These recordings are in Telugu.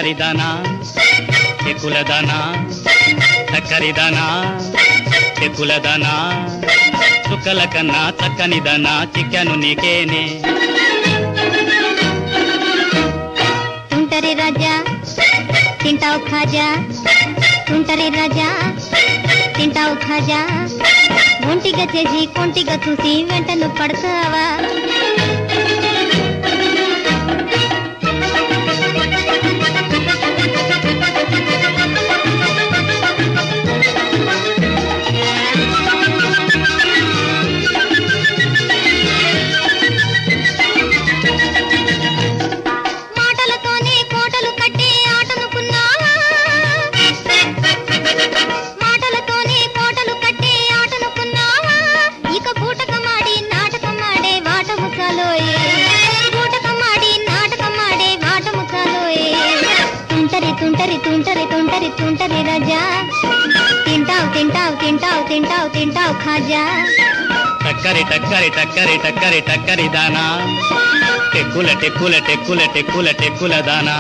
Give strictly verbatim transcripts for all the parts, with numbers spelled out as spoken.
చక్కరిదానా చెక్కులదానా చక్కరిదానా చెక్కులదానా చుక్కల కన్నా చక్కనిదానా చిక్కాను నీకేనే తుంటరి రాజా తింటావు ఖాజా తుంటరి రాజా తింటావు ఖాజా ఒంటిగా చేసి కొంటిగా చూసి వెంటను పడతావా మాటలతోనే కోటలు కట్టే ఆటనుకున్నావా మాటలతోనే కోటలు కట్టే ఆటనుకున్నావా ఇక బూటకమాడి నాటకమాడే వాటము చాలోయే బూటకమాడి నాటకమాడే వాటము చాలోయే తుంటరి తుంటరి తుంటరి తుంటరి తుంటరి రాజా తింటావు తింటావు తింటావు తింటావు తింటావు ఖాజా టక్కరి టక్కరి టక్కరి టక్కరి టక్కరి దానా టెక్కుల టెక్కుల టెక్కుల టెక్కుల టెక్కుల దానా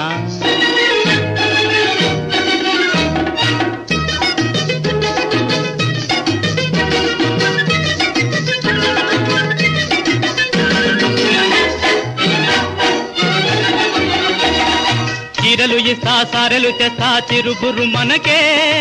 చీరలు ఇస్తా సారెలు తెస్తా చిరుగురు మనకే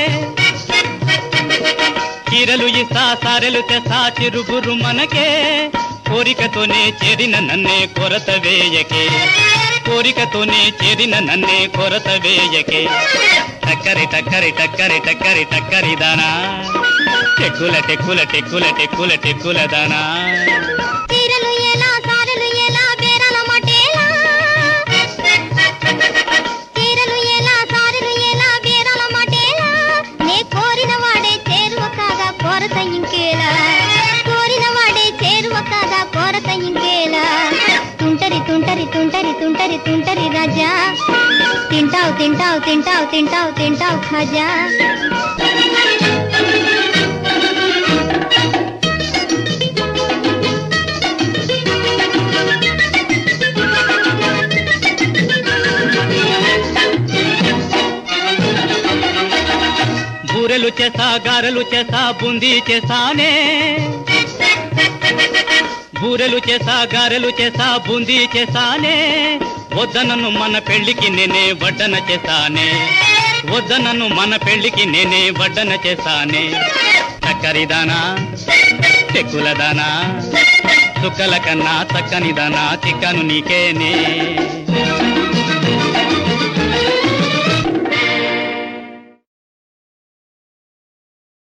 చీరలు ఇస్తా సారెలు తెస్తా చిరుగురు మనకే కోరికతోనే చేరిన నన్నే కొరత వేయకే కోరికతోనే చేరిన నన్నే కొరత వేయకే టక్కరి టక్కరి టక్కరి టక్కరి టక్కరి దానా టెక్కుల టెక్కుల టెక్కుల టెక్కుల టెక్కుల దానా చీరలు ఎలా సారెలు ఎలా బేరాల మటేలా చీరలు ఎలా సారెలు ఎలా బేరాల మటేలా నే కోరిన వాడే చేరువ కాగా కొరత ఇంకేలా కోరిన వాడే చేరువ కాగా కొరత ఇంకేలా తుంటరి తుంటరి తుంటరి తుంటరి తుంటరి రాజా తింటావు తింటావు తింటావు తింటావు తింటావు ఖాజా బూరెలు చేసా గారెలు చేసా బూందీ చేసానే బూరెలు చేసా గారెలు చేసా బూందీ చేసానే వద్దనను మన పెళ్లికి నేనే వడ్డన చేసానే వద్దనను మన పెళ్లికి నేనే వడ్డన చేసానే చక్కరిదానా చెక్కులదానా చుక్కల కన్నా చక్కనిదానా చిక్కను నీకేనే